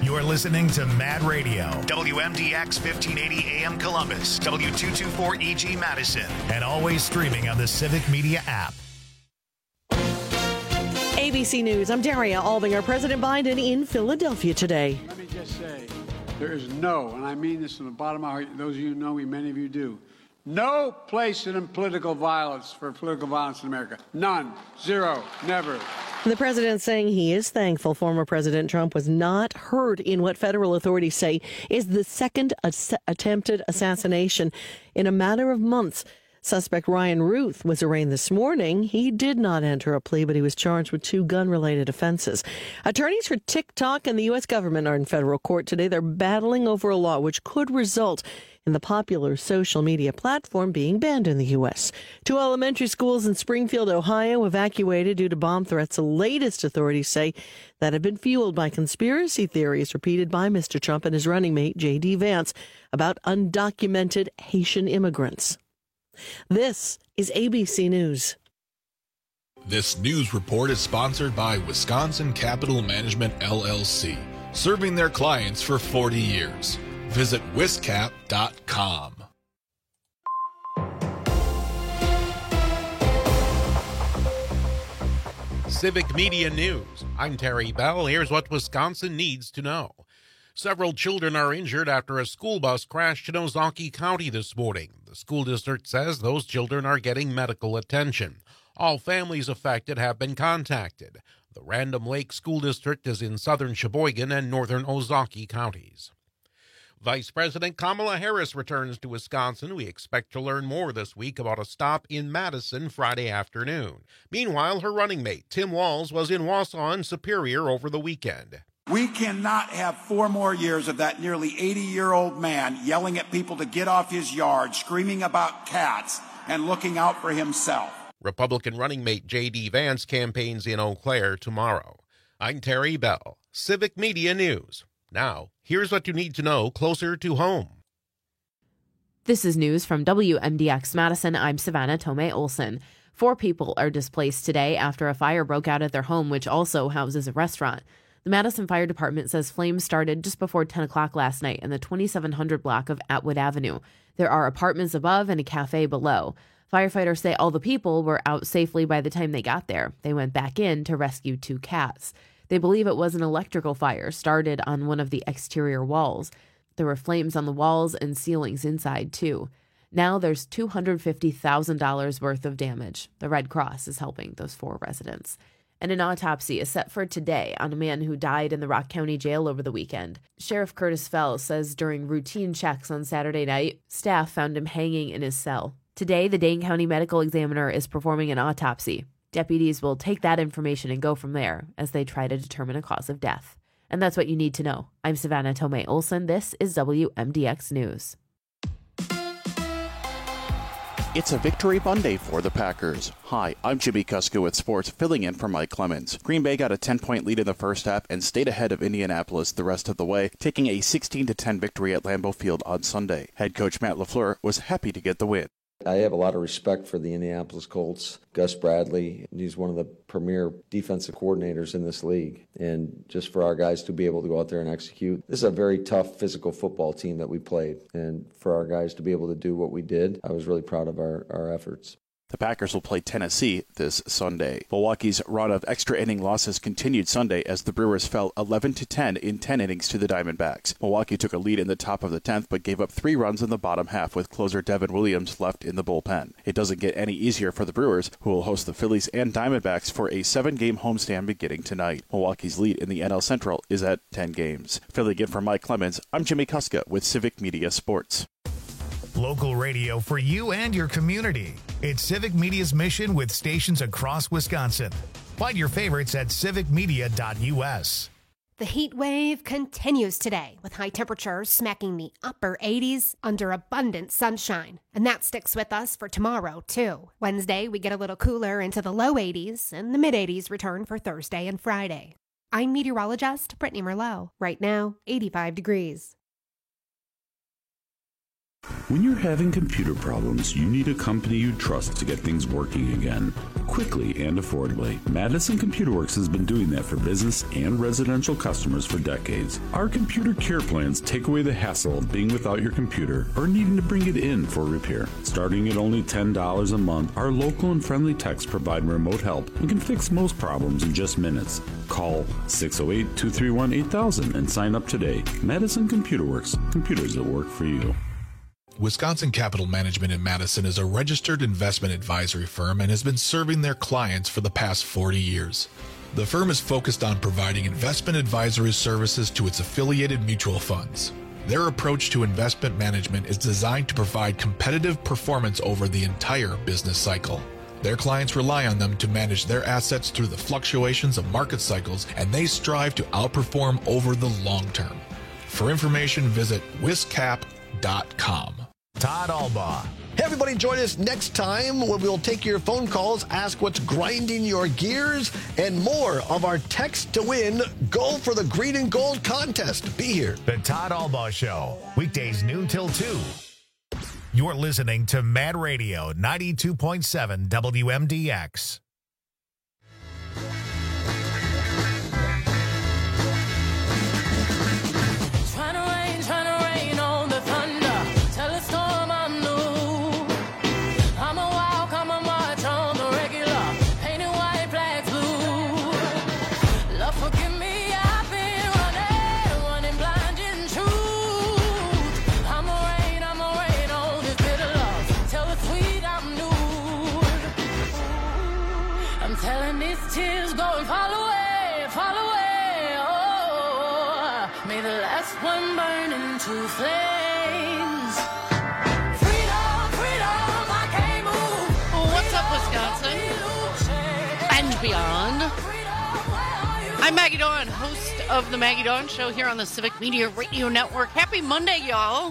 You're listening to Mad Radio, WMDX 1580 AM Columbus, W224EG Madison, and always streaming on the Civic Media app. ABC News, I'm Daria Alvinger. President Biden in Philadelphia today. Let me just say, there is no, and I mean this from the bottom of my heart, those of you who know me, many of you do, no place in political violence for political violence in America. None. Zero. Never. The president saying he is thankful former President Trump was not hurt in what federal authorities say is the second attempted assassination in a matter of months. Suspect Ryan Ruth was arraigned this morning. He did not enter a plea, but he was charged with 2 gun-related offenses. Attorneys for TikTok and the U.S. government are in federal court today. They're battling over a law which could result in the popular social media platform being banned in the U.S. 2 elementary schools in Springfield, Ohio, evacuated due to bomb threats. The latest authorities say that have been fueled by conspiracy theories repeated by Mr. Trump and his running mate, J.D. Vance, about undocumented Haitian immigrants. This is ABC News. This news report is sponsored by Wisconsin Capital Management, LLC, serving their clients for 40 years. Visit wiscap.com. Civic Media News. I'm Terry Bell. Here's what Wisconsin needs to know. Several children are injured after a school bus crashed in Ozaukee County this morning. The school district says those children are getting medical attention. All families affected have been contacted. The Random Lake School District is in southern Sheboygan and northern Ozaukee counties. Vice President Kamala Harris returns to Wisconsin. We expect to learn more this week about a stop in Madison Friday afternoon. Meanwhile, her running mate, Tim Walz, was in Wausau and Superior over the weekend. We cannot have 4 more years of that nearly 80-year-old man yelling at people to get off his yard, screaming about cats, and looking out for himself. Republican running mate J.D. Vance campaigns in Eau Claire tomorrow. I'm Terry Bell, Civic Media News. Now, here's what you need to know closer to home. This is news from WMDX Madison. I'm Savannah Tomei Olson. 4 people are displaced today after a fire broke out at their home, which also houses a restaurant. The Madison Fire Department says flames started just before 10 o'clock last night in the 2700 block of Atwood Avenue. There are apartments above and a cafe below. Firefighters say all the people were out safely by the time they got there. They went back in to rescue 2 cats. They believe it was an electrical fire started on one of the exterior walls. There were flames on the walls and ceilings inside, too. Now there's $250,000 worth of damage. The Red Cross is helping those 4 residents. And an autopsy is set for today on a man who died in the Rock County Jail over the weekend. Sheriff Curtis Fell says during routine checks on Saturday night, staff found him hanging in his cell. Today, the Dane County Medical Examiner is performing an autopsy. Deputies will take that information and go from there as they try to determine a cause of death. And that's what you need to know. I'm Savannah Tomei Olson. This is WMDX News. It's a victory Monday for the Packers. Hi, I'm Jimmy Kuska with sports, filling in for Mike Clemens. Green Bay got a 10-point lead in the first half and stayed ahead of Indianapolis the rest of the way, taking a 16-10 victory at Lambeau Field on Sunday. Head coach Matt LaFleur was happy to get the win. I have a lot of respect for the Indianapolis Colts. Gus Bradley, he's one of the premier defensive coordinators in this league. And just for our guys to be able to go out there and execute, this is a very tough physical football team that we played. And for our guys to be able to do what we did, I was really proud of our efforts. The Packers will play Tennessee this Sunday. Milwaukee's run of extra inning losses continued Sunday as the Brewers fell 11-10 in 10 innings to the Diamondbacks. Milwaukee took a lead in the top of the 10th but gave up 3 runs in the bottom half with closer Devin Williams left in the bullpen. It doesn't get any easier for the Brewers, who will host the Phillies and Diamondbacks for a 7-game homestand beginning tonight. Milwaukee's lead in the NL Central is at 10 games. Filling in for Mike Clemens, I'm Jimmy Kuska with Civic Media Sports. Local radio for you and your community. It's Civic Media's mission with stations across Wisconsin. Find your favorites at civicmedia.us. The heat wave continues today with high temperatures smacking the upper 80s under abundant sunshine. And that sticks with us for tomorrow, too. Wednesday, we get a little cooler into the low 80s, and the mid 80s return for Thursday and Friday. I'm meteorologist Brittany Merlot. Right now, 85 degrees. When you're having computer problems, you need a company you trust to get things working again, quickly and affordably. Madison Computer Works has been doing that for business and residential customers for decades. Our computer care plans take away the hassle of being without your computer or needing to bring it in for repair. Starting at only $10 a month, our local and friendly techs provide remote help and can fix most problems in just minutes. Call 608-231-8000 and sign up today. Madison Computer Works, computers that work for you. Wisconsin Capital Management in Madison is a registered investment advisory firm and has been serving their clients for the past 40 years. The firm is focused on providing investment advisory services to its affiliated mutual funds. Their approach to investment management is designed to provide competitive performance over the entire business cycle. Their clients rely on them to manage their assets through the fluctuations of market cycles, and they strive to outperform over the long term. For information, visit wiscap.com. Todd Albaugh. Hey, everybody, join us next time when we'll take your phone calls, ask what's grinding your gears, and more of our Text to Win Go for the Green and Gold contest. Be here. The Todd Albaugh Show, weekdays noon till 2. You're listening to Mad Radio 92.7 WMDX. Tears go and fall away, oh, may the last one burn into flames. Freedom, freedom, I can't move. What's up, Wisconsin? And beyond. I'm Maggie Dawn, host of the Maggie Dawn Show here on the Civic Media Radio Network. Happy Monday, y'all.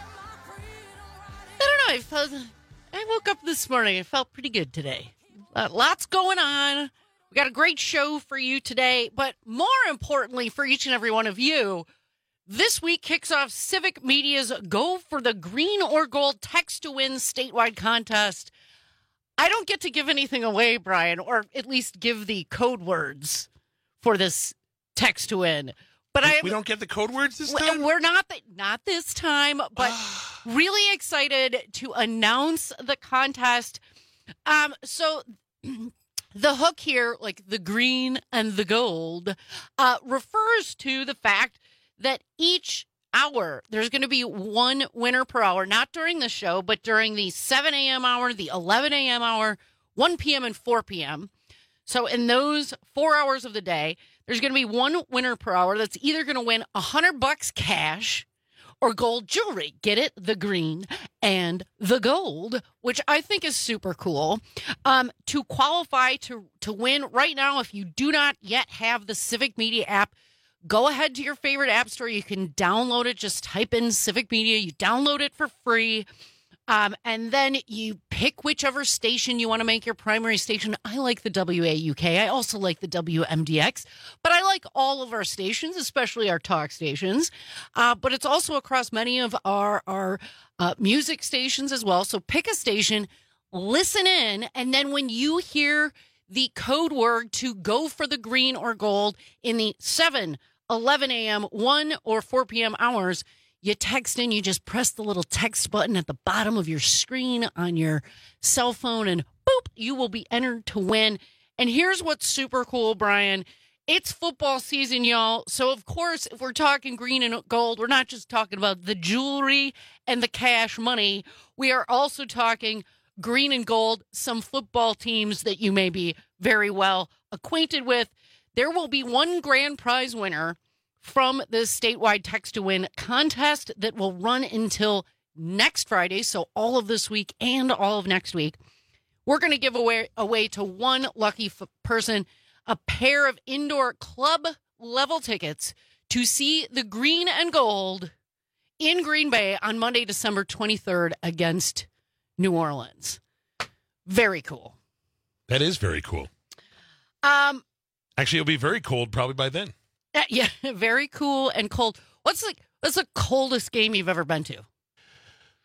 I don't know, I woke up this morning, I felt pretty good today. Lots going on. We got a great show for you today, but more importantly for each and every one of you, this week kicks off Civic Media's Go for the Green or Gold Text to Win statewide contest. I don't get to give anything away, Brian, or at least give the code words for this text to win. But we don't get the code words this time? We're not this time, but really excited to announce the contest. So the hook here, like the green and the gold, refers to the fact that each hour there's going to be one winner per hour, not during the show, but during the 7 a.m. hour, the 11 a.m. hour, 1 p.m. and 4 p.m. So in those 4 hours of the day, there's going to be one winner per hour that's either going to win $100 cash or gold jewelry. Get it? The green and the gold, which I think is super cool. To qualify to win right now, if you do not yet have the Civic Media app, go ahead to your favorite app store. You can download it. Just type in Civic Media. You download it for free. And then you pick whichever station you want to make your primary station. I like the WAUK. I also like the WMDX, but I like all of our stations, especially our talk stations. But it's also across many of our music stations as well. So pick a station, listen in, and then when you hear the code word to go for the green or gold in the 7, 11 a.m., 1 or 4 p.m. hours, you text in, you just press the little text button at the bottom of your screen on your cell phone, and boop, you will be entered to win. And here's what's super cool, Brian. It's football season, y'all. So, of course, if we're talking green and gold, we're not just talking about the jewelry and the cash money. We are also talking green and gold, some football teams that you may be very well acquainted with. There will be one grand prize winner from this statewide Text to Win contest that will run until next Friday, so all of this week and all of next week. We're going to give away to one lucky person a pair of indoor club level tickets to see the green and gold in Green Bay on Monday, December 23rd against New Orleans. Very cool. That is very cool. Actually, it'll be very cold probably by then. Yeah, very cool and cold. What's the coldest game you've ever been to?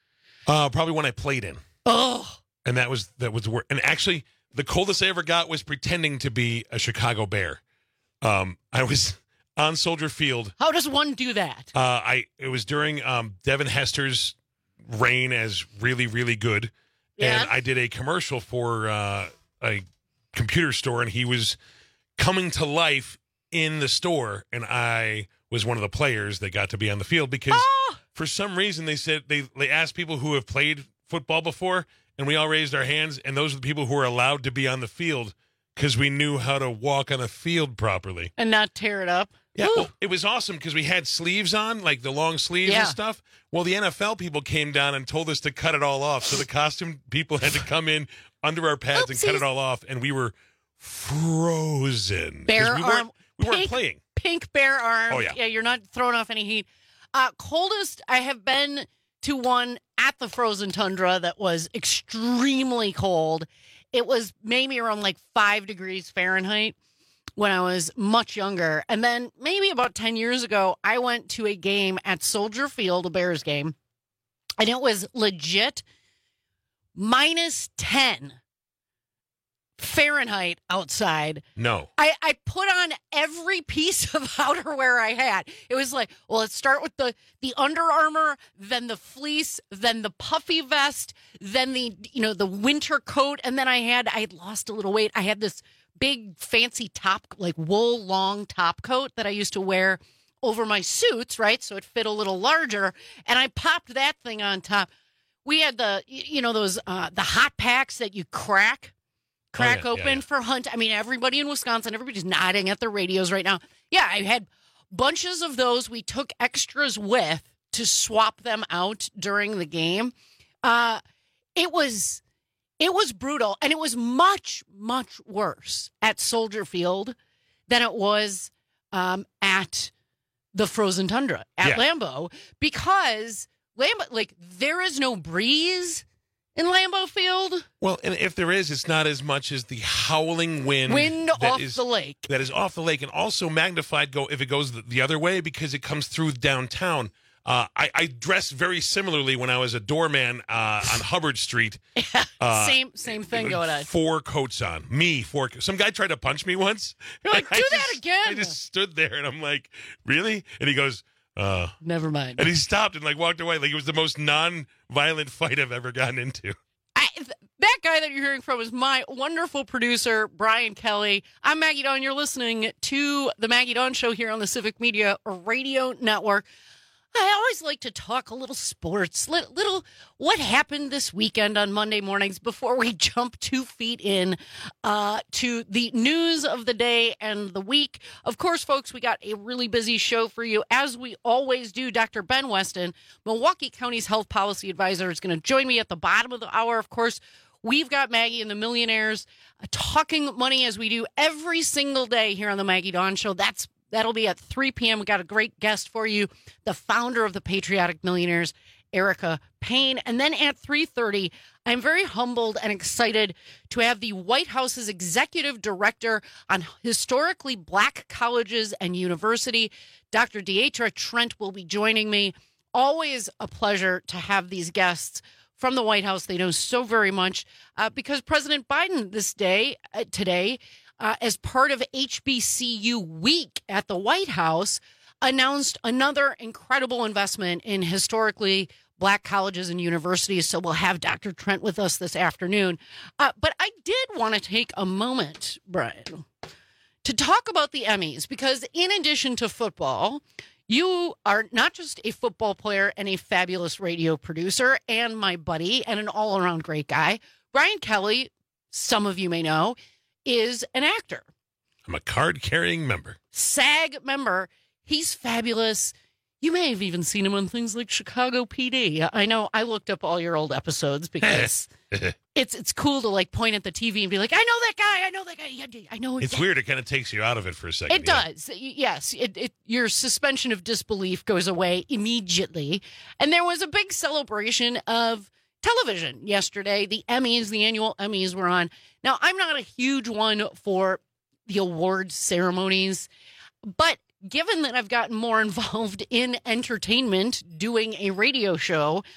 Probably when I played in. Oh. And that was the and actually the coldest I ever got was pretending to be a Chicago Bear. I was on Soldier Field. How does one do that? It was during Devin Hester's reign as really, really good. Yeah. And I did a commercial for a computer store, and he was coming to life in the store, and I was one of the players that got to be on the field because for some reason they said they asked people who have played football before, and we all raised our hands, and those are the people who were allowed to be on the field because we knew how to walk on a field properly. And not tear it up. Yeah, well, it was awesome because we had sleeves on, like the long sleeves and stuff. Well, the NFL people came down and told us to cut it all off. So the costume people had to come in under our pads and cut it all off, and we were frozen. Bear arm. We weren't playing. Pink bear arm. Oh, yeah. You're not throwing off any heat. Coldest I have been to one at the frozen tundra that was extremely cold. It was maybe around like 5 degrees Fahrenheit when I was much younger. And then maybe about 10 years ago, I went to a game at Soldier Field, a Bears game, and it was legit minus 10 Fahrenheit outside. No. I put on every piece of outerwear I had. It was like, well, let's start with the Under Armour, then the fleece, then the puffy vest, then the winter coat, and then I had lost a little weight. I had this big fancy top, like wool long top coat that I used to wear over my suits, right? So it fit a little larger, and I popped that thing on top. We had the the hot packs that you crack open for hunt. I mean, everybody in Wisconsin, everybody's nodding at their radios right now. Yeah, I had bunches of those. We took extras with to swap them out during the game. It was brutal, and it was much, much worse at Soldier Field than it was at the frozen tundra at Lambeau, because Lambeau, there is no breeze in Lambeau Field. Well, and if there is, it's not as much as the howling wind off the lake. That is off the lake, and also magnified if it goes the other way because it comes through downtown. I dressed very similarly when I was a doorman on Hubbard Street. Same thing going on. 4 coats on. Some guy tried to punch me once. You're like, do that again. I just stood there, and I'm like, really? And he goes, never mind. And he stopped and walked away. Like it was the most non-violent fight I've ever gotten into. That guy that you're hearing from is my wonderful producer, Brian Kelly. I'm Maggie Dawn. You're listening to the Maggie Dawn Show here on the Civic Media Radio Network. I always like to talk a little sports, little what happened this weekend on Monday mornings before we jump 2 feet in to the news of the day and the week. Of course, folks, we got a really busy show for you, as we always do. Dr. Ben Weston, Milwaukee County's health policy advisor, is going to join me at the bottom of the hour. Of course, we've got Maggie and the Millionaires talking money as we do every single day here on the Maggie Dawn Show. That'll be at 3 p.m. We got a great guest for you, the founder of the Patriotic Millionaires, Erica Payne. And then at 3:30, I'm very humbled and excited to have the White House's executive director on historically Black colleges and university, Dr. Deatra Trent, will be joining me. Always a pleasure to have these guests from the White House. They know so very much because President Biden today, as part of HBCU Week at the White House, announced another incredible investment in historically Black colleges and universities. So we'll have Dr. Trent with us this afternoon. But I did want to take a moment, Brian, to talk about the Emmys, because in addition to football, you are not just a football player and a fabulous radio producer and my buddy and an all-around great guy. Brian Kelly, some of you may know, is an actor. I'm a card-carrying member. SAG member. He's fabulous. You may have even seen him on things like Chicago PD. I know I looked up all your old episodes because it's cool to point at the TV and be like, I know that guy. I know that guy. I know. It's weird. It kind of takes you out of it for a second. It does. Yes. Your suspension of disbelief goes away immediately. And there was a big celebration of television yesterday. The Emmys, the annual Emmys were on. Now, I'm not a huge one for the awards ceremonies, but given that I've gotten more involved in entertainment doing a radio show,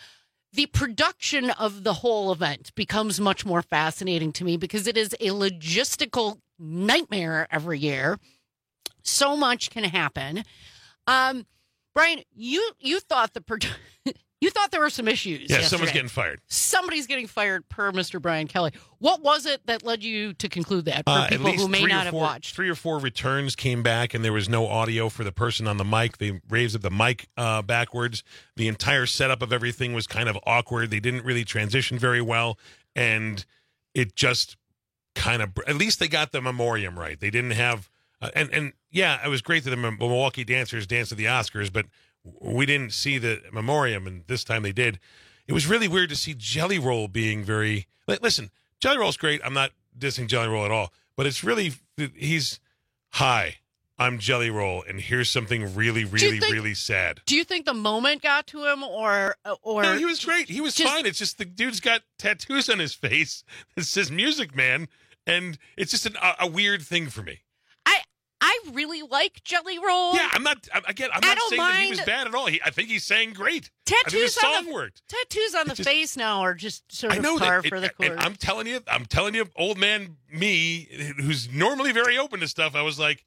the production of the whole event becomes much more fascinating to me because it is a logistical nightmare every year. So much can happen. Brian, you thought you thought there were some issues. Yeah, someone's getting fired. Somebody's getting fired per Mr. Brian Kelly. What was it that led you to conclude that for people who may not have watched? 3 or 4 returns came back, and there was no audio for the person on the mic. They raised the mic backwards. The entire setup of everything was kind of awkward. They didn't really transition very well, and it just kind of – at least they got the memoriam right. They didn't have and yeah, it was great that the Milwaukee dancers danced at the Oscars, but we didn't see the memoriam, and this time they did. It was really weird to see Jelly Roll being very – listen, Jelly Roll's great. I'm not dissing Jelly Roll at all, but it's really – he's – hi, I'm Jelly Roll, and here's something really, really, really sad. Do you think the moment got to him or No, he was great. He was fine. It's just the dude's got tattoos on his face that says Music Man, and it's just a weird thing for me. I really like Jelly Roll. Yeah, I'm not saying that he was bad at all. I think he sang great. Tattoos I think his song worked. Tattoos on the face now are just sort of par for the course. I'm telling you, old man me, who's normally very open to stuff, I was like,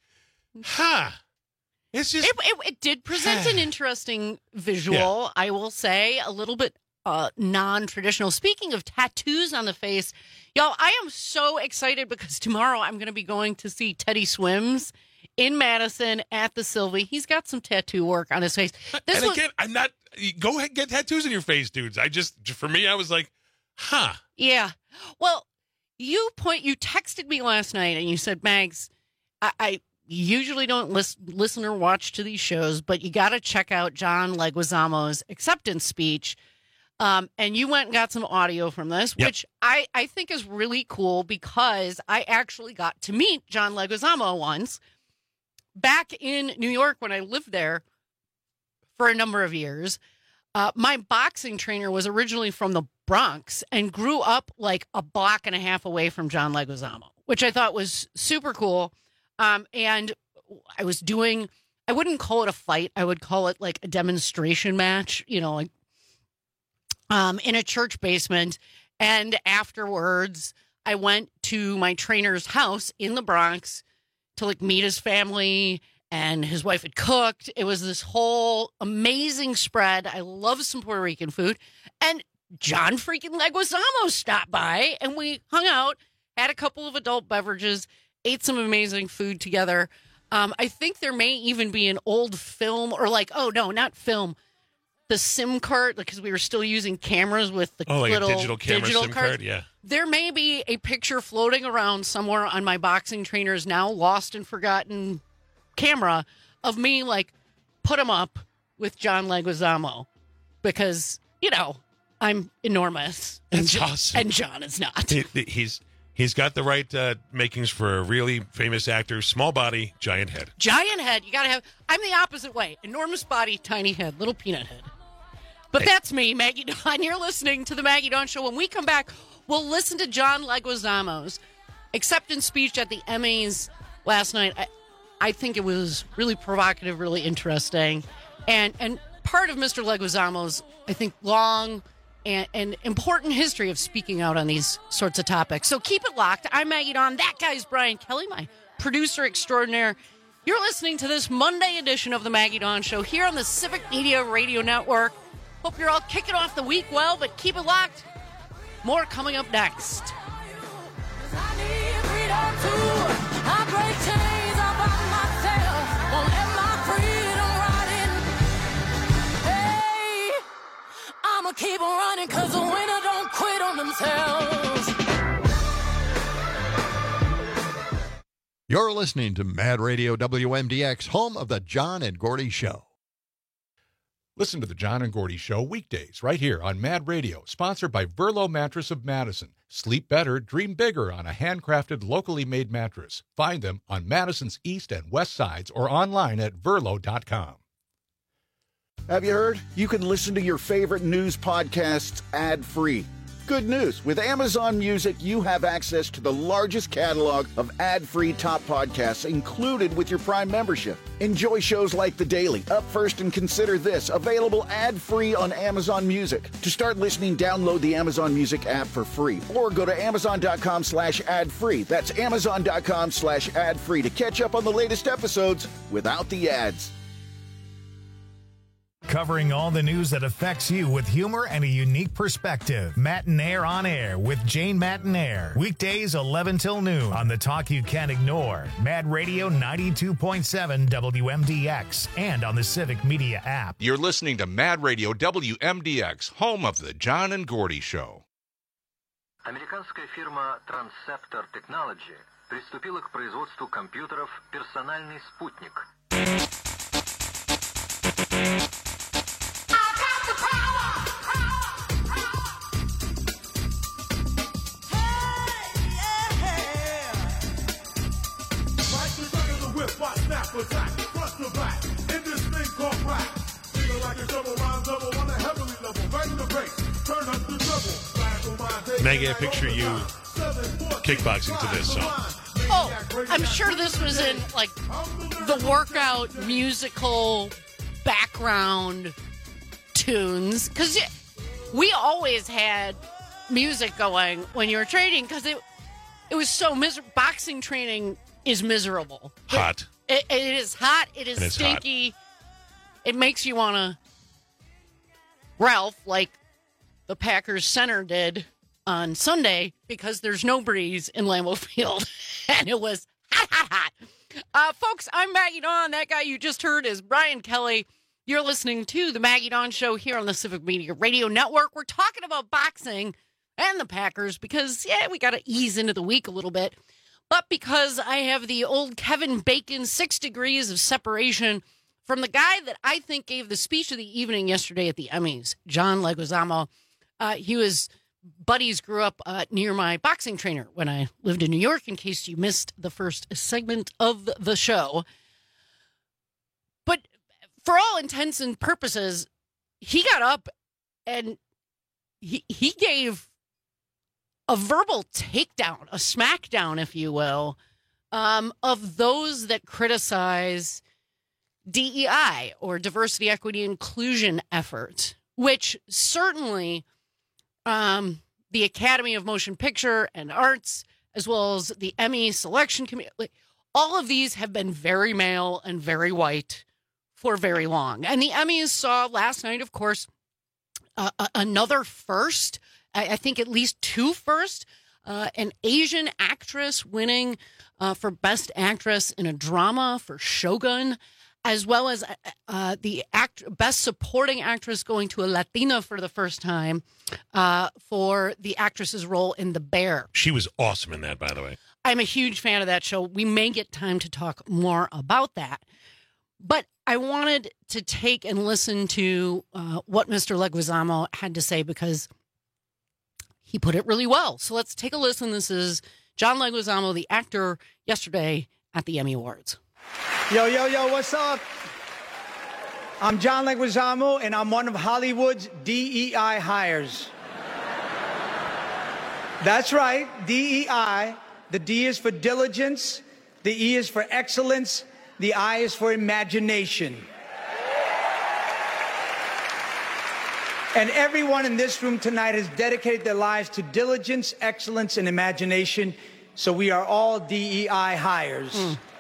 it's just it did present an interesting visual. I will say, a little bit non-traditional. Speaking of tattoos on the face, y'all, I am so excited because tomorrow I'm going to be going to see Teddy Swims in Madison at the Sylvie. He's got some tattoo work on his face. Again, I'm not. Go ahead, get tattoos on your face, dudes. For me, I was like, Yeah. Well, you texted me last night and you said, Mags, I usually don't listen or watch to these shows, but you got to check out John Leguizamo's acceptance speech. And you went and got some audio from this, which I think is really cool because I actually got to meet John Leguizamo once back in New York when I lived there for a number of years. My boxing trainer was originally from the Bronx and grew up like a block and a half away from John Leguizamo, which I thought was super cool. And I was I wouldn't call it a fight. I would call it like a demonstration match, like, in a church basement. And afterwards, I went to my trainer's house in the Bronx to like meet his family, and his wife had cooked. It was this whole amazing spread. I love some Puerto Rican food. And John freaking Leguizamo stopped by, and we hung out, had a couple of adult beverages, ate some amazing food together. I think there may even be an old film not film, the SIM card, because we were still using cameras with the little a digital camera SIM card. Yeah, there may be a picture floating around somewhere on my boxing trainer's now lost and forgotten camera of me like put him up with John Leguizamo because I'm enormous. That's awesome, and John is not. He's got the right makings for a really famous actor. Small body, giant head. Giant head. You got to have. I'm the opposite way. Enormous body, tiny head, little peanut head. But that's me, Maggie Dawn. You're listening to The Maggie Dawn Show. When we come back, we'll listen to John Leguizamo's acceptance speech at the Emmys last night. I think it was really provocative, really interesting. And part of Mr. Leguizamo's, I think, long and important history of speaking out on these sorts of topics. So keep it locked. I'm Maggie Dawn. That guy's Brian Kelly, my producer extraordinaire. You're listening to this Monday edition of The Maggie Dawn Show here on the Civic Media Radio Network. Hope you're all kicking off the week well, but keep it locked. More coming up next. I'ma keep on running because the winner don't quit on themselves. You're listening to Mad Radio WMDX, home of the John and Gordy Show. Listen to the John and Gordy Show weekdays right here on Mad Radio, sponsored by Verlo Mattress of Madison. Sleep better, dream bigger on a handcrafted, locally made mattress. Find them on Madison's east and west sides or online at Verlo.com. Have you heard? You can listen to your favorite news podcasts ad-free. good news. With Amazon Music, you have access to the largest catalog of ad-free top podcasts included with your Prime membership. Enjoy shows like The Daily, Up First and Consider This, available ad-free on Amazon Music. To start listening, download the Amazon Music app for free or go to amazon.com/ad-free. That's amazon.com/ad-free to catch up on the latest episodes without the ads. Covering all the news that affects you with humor and a unique perspective. Matinaire on Air with Jane Matinaire. Weekdays 11 till noon on the talk you can't ignore. Mad Radio 92.7 WMDX and on the Civic Media app. You're listening to Mad Radio WMDX, home of the John and Gordy Show. Американская фирма Transceptor Technology приступила к производству компьютеров «Персональный спутник». Attack, front to back, in this thing called rap. Feeling like a double rhyme double on a heavily level. Bang the bass, turn up the double. Maggie, I picture you kickboxing to this song. Oh, I'm sure this was in, like, the workout musical background tunes. Because we always had music going when you were training because it was so miserable. Boxing training is miserable. Hot. It is hot. It is stinky. Hot. It makes you want to Ralph, like the Packers center did on Sunday, because there's no breeze in Lambeau Field. And it was hot. Folks, I'm Maggie Dawn. That guy you just heard is Brian Kelly. You're listening to the Maggie Dawn Show here on the Civic Media Radio Network. We're talking about boxing and the Packers because, we got to ease into the week a little bit. But because I have the old Kevin Bacon 6 degrees of separation from the guy that I think gave the speech of the evening yesterday at the Emmys, John Leguizamo. Buddies grew up near my boxing trainer when I lived in New York, in case you missed the first segment of the show. But for all intents and purposes, he got up and he gave a verbal takedown, a smackdown, if you will, of those that criticize DEI or diversity, equity, inclusion efforts, which certainly the Academy of Motion Picture and Arts, as well as the Emmy selection committee, all of these have been very male and very white for very long. And the Emmys saw last night, of course, another first. I think at least 2 firsts, an Asian actress winning for Best Actress in a Drama for Shogun, as well as the Best Supporting Actress going to a Latina for the first time for the actress's role in The Bear. She was awesome in that, by the way. I'm a huge fan of that show. We may get time to talk more about that. But I wanted to take and listen to what Mr. Leguizamo had to say because he put it really well. So let's take a listen. This is John Leguizamo, the actor, yesterday at the Emmy Awards. Yo, what's up? I'm John Leguizamo, and I'm one of Hollywood's DEI hires. That's right, DEI. The D is for diligence, the E is for excellence, the I is for imagination. And everyone in this room tonight has dedicated their lives to diligence, excellence, and imagination. So we are all DEI hires.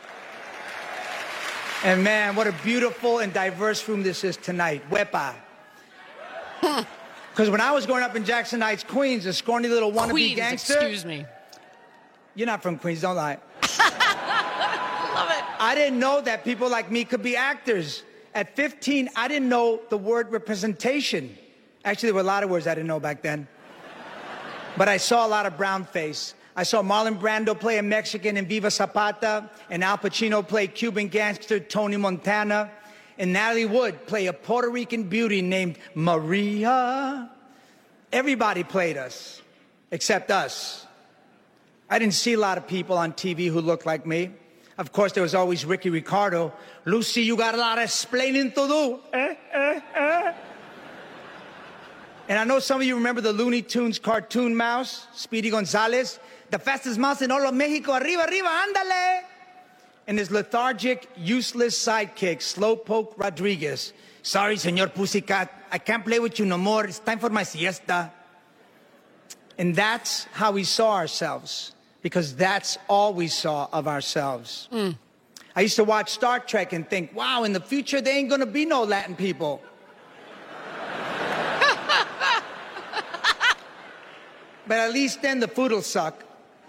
And man, what a beautiful and diverse room this is tonight. Wepa. Because when I was growing up in Jackson Heights, Queens, a scrawny little wannabe gangster. Excuse me. You're not from Queens, don't lie. Love it. I didn't know that people like me could be actors. At 15, I didn't know the word representation. Actually, there were a lot of words I didn't know back then. But I saw a lot of brown face. I saw Marlon Brando play a Mexican in Viva Zapata, and Al Pacino play Cuban gangster Tony Montana, and Natalie Wood play a Puerto Rican beauty named Maria. Everybody played us, except us. I didn't see a lot of people on TV who looked like me. Of course, there was always Ricky Ricardo. Lucy, you got a lot of explaining to do. And I know some of you remember the Looney Tunes cartoon mouse, Speedy Gonzales, the fastest mouse in all of Mexico. Arriba, arriba, ándale. And his lethargic, useless sidekick, Slowpoke Rodriguez. Sorry, Señor Pussycat, I can't play with you no more. It's time for my siesta. And that's how we saw ourselves, because that's all we saw of ourselves. I used to watch Star Trek and think, wow, in the future, there ain't gonna be no Latin people. But at least then the food will suck.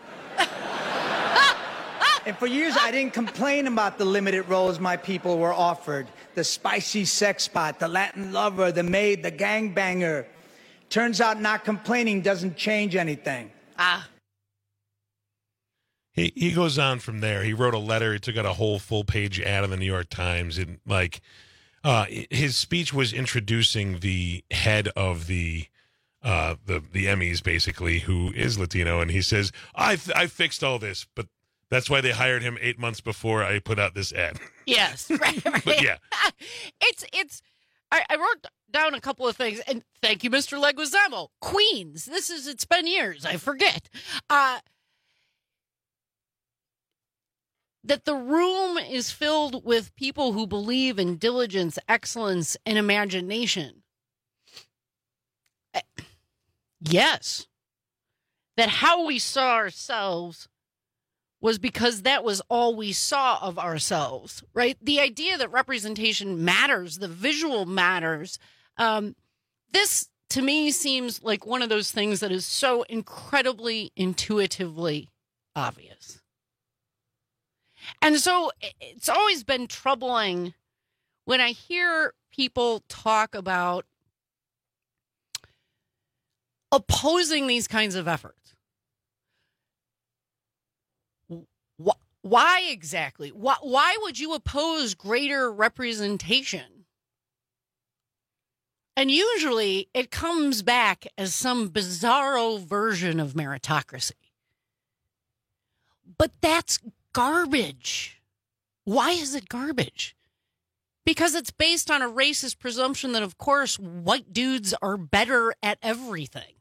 And for years, I didn't complain about the limited roles my people were offered. The spicy sex pot, the Latin lover, the maid, the gangbanger. Turns out not complaining doesn't change anything. He goes on from there. He wrote a letter. He took out a whole full-page ad in the New York Times. And, his speech was introducing the head of the Emmys, basically, who is Latino, and he says, I fixed all this, but that's why they hired him 8 months before I put out this ad. Yes, right. But yeah. I wrote down a couple of things, and thank you, Mr. Leguizamo. Queens, it's been years, I forget. That the room is filled with people who believe in diligence, excellence, and imagination. Yes. That how we saw ourselves was because that was all we saw of ourselves, right? The idea that representation matters, the visual matters. This, to me, seems like one of those things that is so incredibly intuitively obvious. And so it's always been troubling when I hear people talk about opposing these kinds of efforts. Why exactly? Why would you oppose greater representation? And usually it comes back as some bizarro version of meritocracy. But that's garbage. Why is it garbage? Because it's based on a racist presumption that, of course, white dudes are better at everything.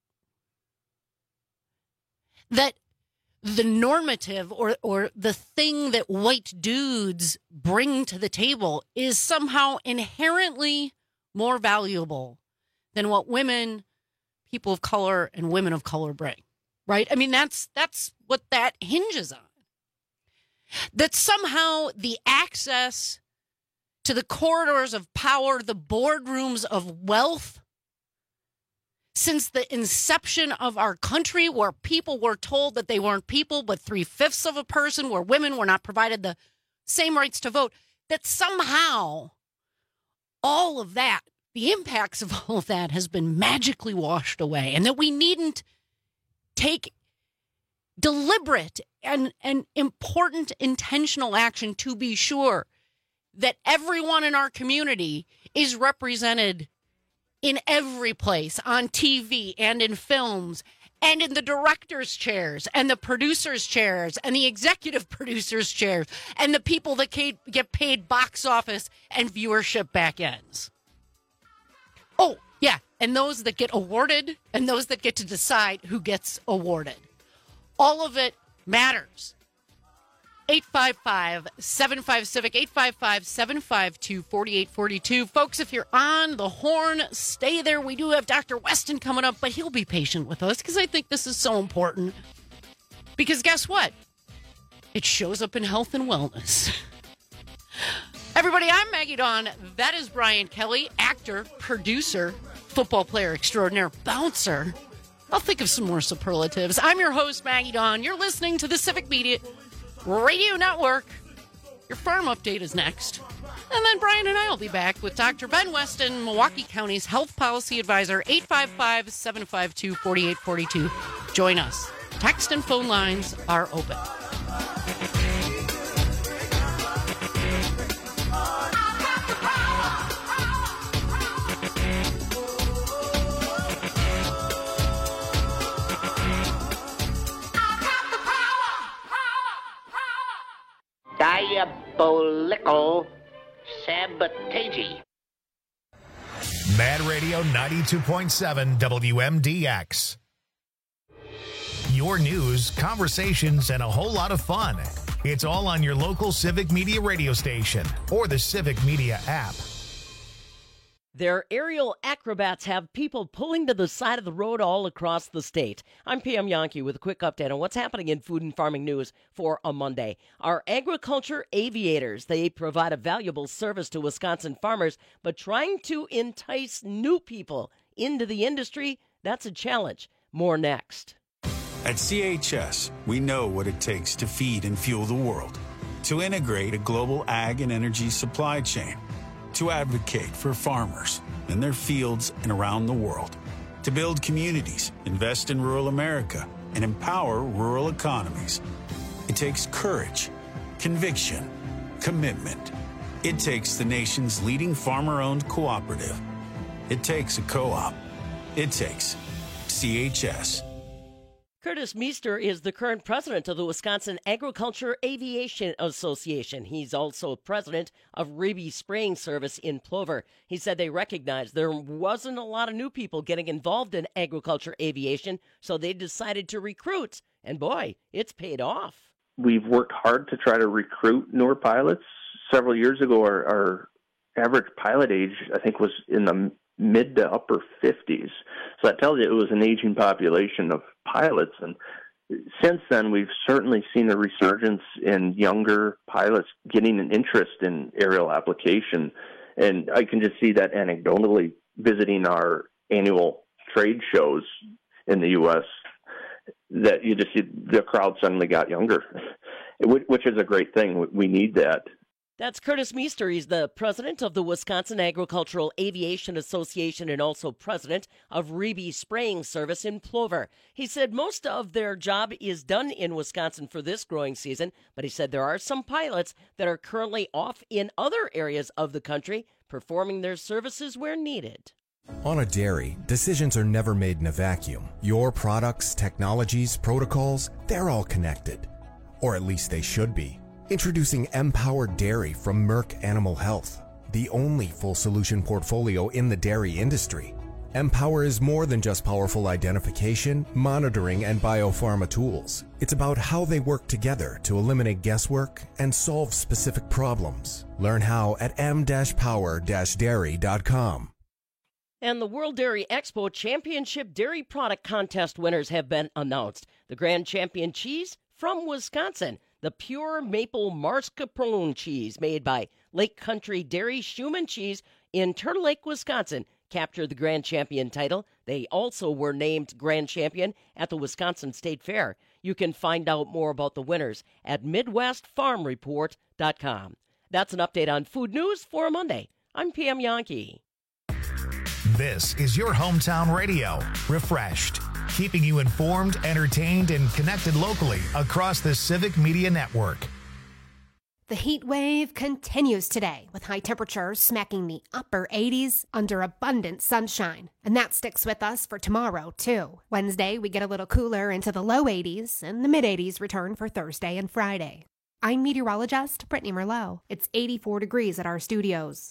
That the normative or the thing that white dudes bring to the table is somehow inherently more valuable than what women, people of color, and women of color bring, right? I mean, that's what that hinges on. That somehow the access to the corridors of power, the boardrooms of wealth, since the inception of our country, where people were told that they weren't people but 3/5 of a person, where women were not provided the same rights to vote, that somehow all of that, the impacts of all of that, has been magically washed away, and that we needn't take deliberate and important intentional action to be sure that everyone in our community is represented in every place, on TV and in films and in the director's chairs and the producer's chairs and the executive producer's chairs and the people that get paid box office and viewership back ends. Oh, yeah, and those that get awarded and those that get to decide who gets awarded. All of it matters. 855-75-CIVIC, 855-752-4842. Folks, if you're on the horn, stay there. We do have Dr. Weston coming up, but he'll be patient with us because I think this is so important. Because guess what? It shows up in health and wellness. Everybody, I'm Maggie Dawn. That is Brian Kelly, actor, producer, football player extraordinaire, bouncer. I'll think of some more superlatives. I'm your host, Maggie Dawn. You're listening to the Civic Media Radio Network. Your farm update is next. And then Brian and I will be back with Dr. Ben Weston, Milwaukee County's health policy advisor, 855-752-4842. Join us. Text and phone lines are open. Diabolical sabotage. Mad Radio 92.7 WMDX. Your news, conversations, and a whole lot of fun. It's all on your local Civic Media radio station or the Civic Media app. Their aerial acrobats have people pulling to the side of the road all across the state. I'm PM Yankee with a quick update on what's happening in food and farming news for a Monday. Our agriculture aviators, they provide a valuable service to Wisconsin farmers, but trying to entice new people into the industry, that's a challenge. More next. At CHS, we know what it takes to feed and fuel the world, to integrate a global ag and energy supply chain, to advocate for farmers in their fields and around the world, to build communities, invest in rural America, and empower rural economies. It takes courage, conviction, commitment. It takes the nation's leading farmer-owned cooperative. It takes a co-op. It takes CHS. Curtis Meester is the current president of the Wisconsin Agriculture Aviation Association. He's also president of Reby Spraying Service in Plover. He said they recognized there wasn't a lot of new people getting involved in agriculture aviation, so they decided to recruit. And boy, it's paid off. We've worked hard to try to recruit newer pilots. Several years ago, our average pilot age, I think, was in the mid to upper 50s. So that tells you it was an aging population of pilots. And since then, we've certainly seen a resurgence in younger pilots getting an interest in aerial application. And I can just see that anecdotally visiting our annual trade shows in the U.S., that you just see the crowd suddenly got younger, which is a great thing. We need that. That's Curtis Meester. He's the president of the Wisconsin Agricultural Aviation Association and also president of Reby Spraying Service in Plover. He said most of their job is done in Wisconsin for this growing season, but he said there are some pilots that are currently off in other areas of the country performing their services where needed. On a dairy, decisions are never made in a vacuum. Your products, technologies, protocols, they're all connected. Or at least they should be. Introducing Empower Dairy from Merck Animal Health, the only full solution portfolio in the dairy industry. Empower is more than just powerful identification, monitoring, and biopharma tools. It's about how they work together to eliminate guesswork and solve specific problems. Learn how at m-power-dairy.com. And the World Dairy Expo Championship Dairy Product Contest winners have been announced. The Grand Champion cheese from Wisconsin, the pure maple mascarpone cheese made by Lake Country Dairy Schumann Cheese in Turtle Lake, Wisconsin, captured the Grand Champion title. They also were named Grand Champion at the Wisconsin State Fair. You can find out more about the winners at MidwestFarmReport.com. That's an update on food news for a Monday. I'm PM Yankee. This is your hometown radio, Refreshed, keeping you informed, entertained, and connected locally across the Civic Media Network. The heat wave continues today with high temperatures smacking the upper 80s under abundant sunshine. And that sticks with us for tomorrow, too. Wednesday, we get a little cooler into the low 80s, and the mid 80s return for Thursday and Friday. I'm meteorologist Brittany Merlot. It's 84 degrees at our studios.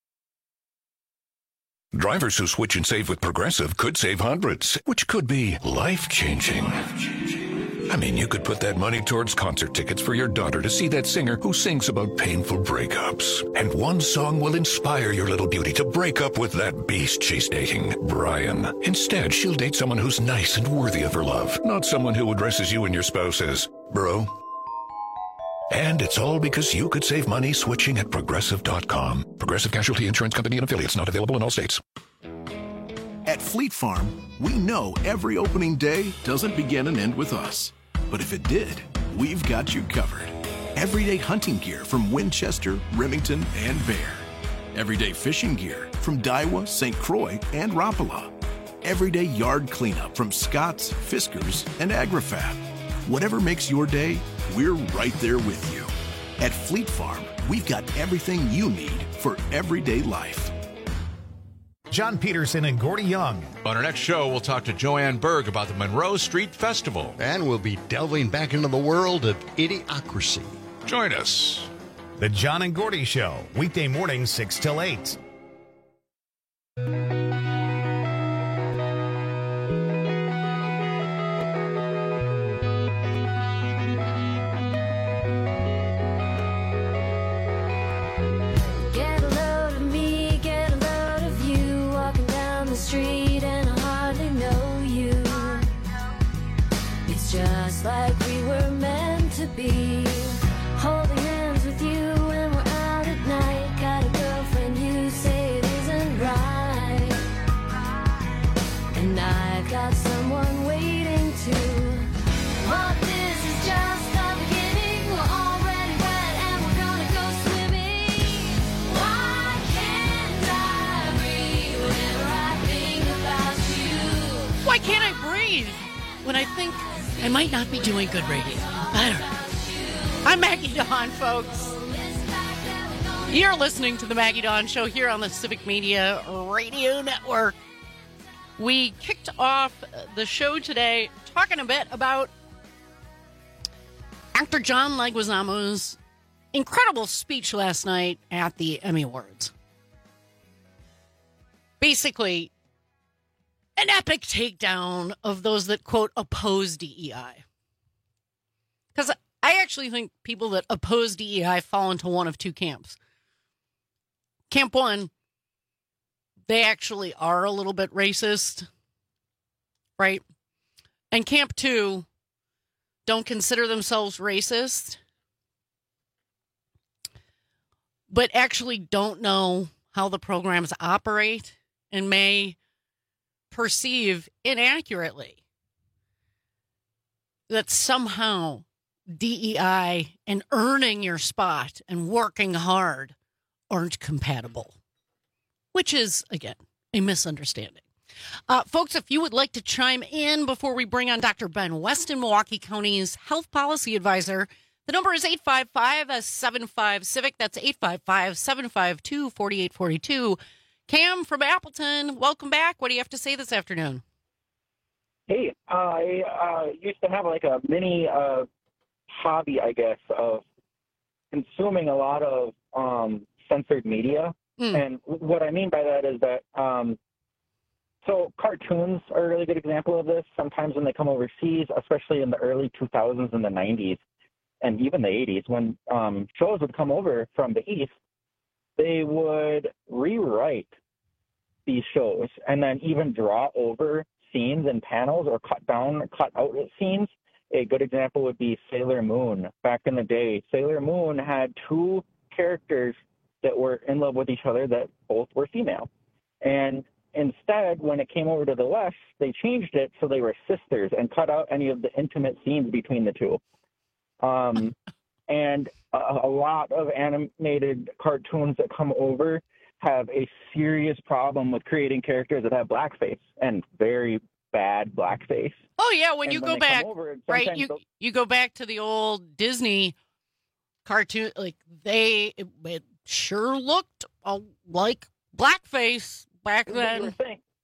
Drivers who switch and save with Progressive could save hundreds, which could be life-changing. I mean, you could put that money towards concert tickets for your daughter to see that singer who sings about painful breakups. And one song will inspire your little beauty to break up with that beast she's dating, Brian. Instead, she'll date someone who's nice and worthy of her love, not someone who addresses you and your spouse as bro. And it's all because you could save money switching at Progressive.com. Progressive Casualty Insurance Company and affiliates, not available in all states. At Fleet Farm, we know every opening day doesn't begin and end with us. But if it did, we've got you covered. Everyday hunting gear from Winchester, Remington, and Bear. Everyday fishing gear from Daiwa, St. Croix, and Rapala. Everyday yard cleanup from Scott's, Fiskars, and AgriFab. Whatever makes your day, we're right there with you. At Fleet Farm, we've got everything you need for everyday life. John Peterson and Gordy Young. On our next show, we'll talk to Joanne Berg about the Monroe Street Festival. And we'll be delving back into the world of Idiocracy. Join us. The John and Gordy Show, weekday mornings 6 till 8. Get a load of me, get a load of you, walking down the street and I hardly know you. It's just like we were meant to be, holding hands with you when we're out at night. Got a girlfriend, you say it isn't right, and I've got someone waiting too. But this is just the beginning, we're already wet and we're gonna go swimming. Why can't I breathe whenever I think about you? Why can't I breathe when I think I might not be doing good radio? I don't know. I'm Maggie Dawn, folks. You're listening to the Maggie Dawn Show here on the Civic Media Radio Network. We kicked off the show today talking a bit about actor John Leguizamo's incredible speech last night at the Emmy Awards. Basically, an epic takedown of those that, quote, oppose DEI. Because I actually think people that oppose DEI fall into one of two camps. Camp one, they actually are a little bit racist, right? And camp two don't consider themselves racist, but actually don't know how the programs operate and may perceive inaccurately that somehow DEI and earning your spot and working hard aren't compatible, which is, again, a misunderstanding. Folks, if you would like to chime in before we bring on Dr. Ben Weston, Milwaukee County's health policy advisor, the number is 855-75-CIVIC. That's 855-752-4842. Cam from Appleton, welcome back. What do you have to say this afternoon? Hey, I used to have like a mini hobby, I guess, of consuming a lot of censored media. And what I mean by that is that, so cartoons are a really good example of this. Sometimes when they come overseas, especially in the early 2000s and the 90s, and even the 80s, when shows would come over from the East, they would rewrite these shows and then even draw over scenes and panels or cut out scenes. A good example would be Sailor Moon. Back in the day, Sailor Moon had two characters that were in love with each other that both were female. And instead, when it came over to the West, they changed it so they were sisters and cut out any of the intimate scenes between the two. And a lot of animated cartoons that come over have a serious problem with creating characters that have blackface and very bad blackface. Oh, yeah, when And you when go they back, come over, right, sometimes you go back to the old Disney cartoon, like it sure looked like blackface back then.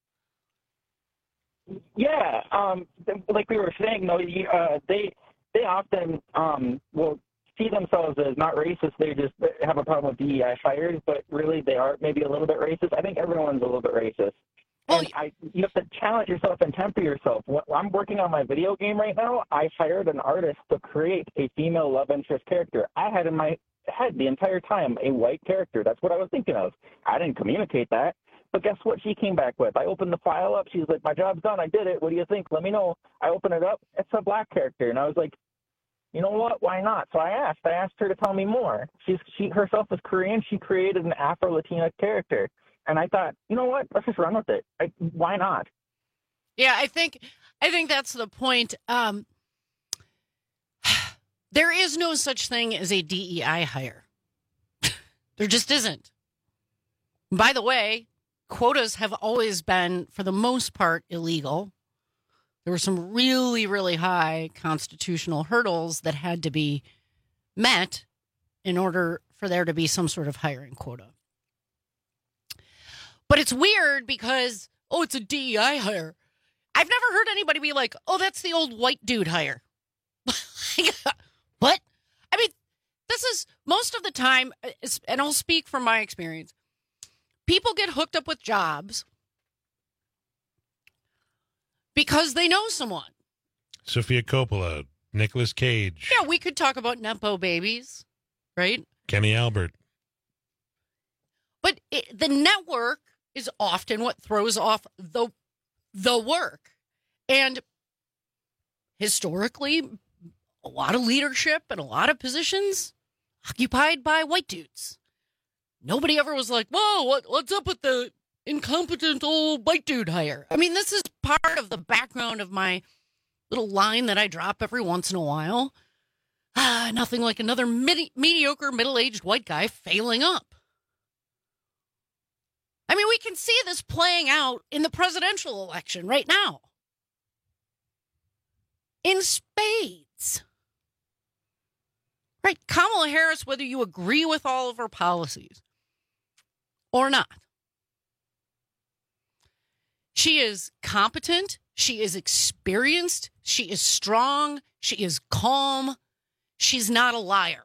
Yeah, like we were saying, though, they often will see themselves as not racist. They just have a problem with DEI hires, but really they are maybe a little bit racist. I think everyone's a little bit racist. And you have to challenge yourself and temper yourself. I'm working on my video game right now. I hired an artist to create a female love interest character. I had in my head the entire time a white character. That's what I was thinking of. I didn't communicate that. But guess what she came back with? I opened the file up. She's like, my job's done. I did it. What do you think? Let me know. I open it up. It's a black character. And I was like, you know what? Why not? So I asked her to tell me more. She herself is Korean. She created an Afro-Latina character. And I thought, you know what? Let's just run with it. Why not? Yeah, I think that's the point. There is no such thing as a DEI hire. There just isn't. By the way, quotas have always been, for the most part, illegal. There were some really, really high constitutional hurdles that had to be met in order for there to be some sort of hiring quota. But it's weird because, it's a DEI hire. I've never heard anybody be like, that's the old white dude hire. What? I mean, this is most of the time, and I'll speak from my experience, People get hooked up with jobs because they know someone. Sofia Coppola, Nicolas Cage. Yeah, we could talk about Nepo babies, right? Kenny Albert. But the network is often what throws off the work. And historically, a lot of leadership and a lot of positions occupied by white dudes. Nobody ever was like, whoa, what's up with the incompetent old white dude hire? I mean, this is part of the background of my little line that I drop every once in a while. Nothing like another mediocre middle-aged white guy failing up. I mean, we can see this playing out in the presidential election right now. In spades. Right, Kamala Harris, whether you agree with all of her policies or not, she is competent, she is experienced, she is strong, she is calm, she's not a liar.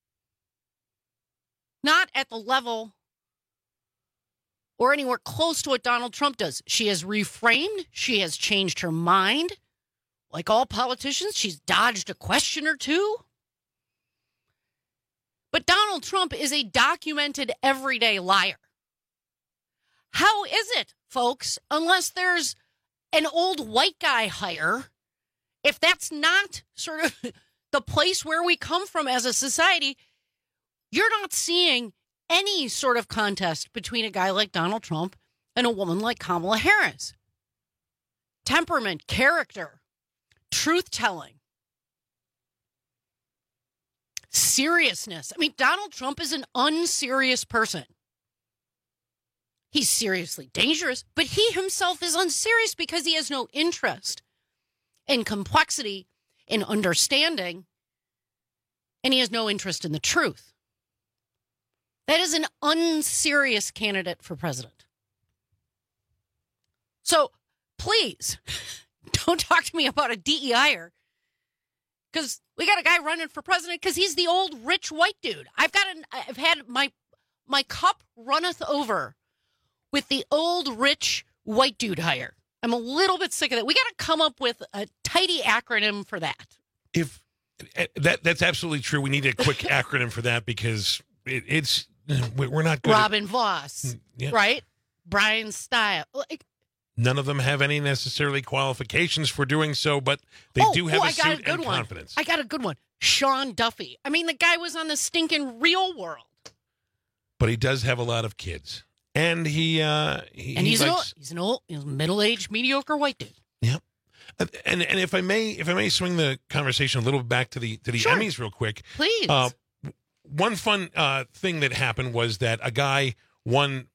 Not at the level or anywhere close to what Donald Trump does. She has reframed, she has changed her mind. Like all politicians, she's dodged a question or two. But Donald Trump is a documented everyday liar. How is it, folks, unless there's an old white guy hire, if that's not sort of the place where we come from as a society, you're not seeing any sort of contest between a guy like Donald Trump and a woman like Kamala Harris. Temperament, character, truth-telling, seriousness. I mean, Donald Trump is an unserious person. He's seriously dangerous, but he himself is unserious because he has no interest in complexity, in understanding, and he has no interest in the truth. That is an unserious candidate for president. So please, don't talk to me about a DEIer, because we got a guy running for president because he's the old rich white dude. I've had my cup runneth over with the old rich white dude hire. I'm a little bit sick of that. We got to come up with a tidy acronym for that. If that's absolutely true, we need a quick acronym for that because we're not good. Robin Voss, yeah. Right? Brian Style. None of them have any necessarily qualifications for doing so, but they do have a suit and confidence. I got a good one. Sean Duffy. I mean, the guy was on the stinking Real World. But he does have a lot of kids. And he's an old middle-aged, mediocre white dude. Yep. And if I may swing the conversation a little bit back to the Sure. Emmys real quick. Please. One fun thing that happened was that a guy won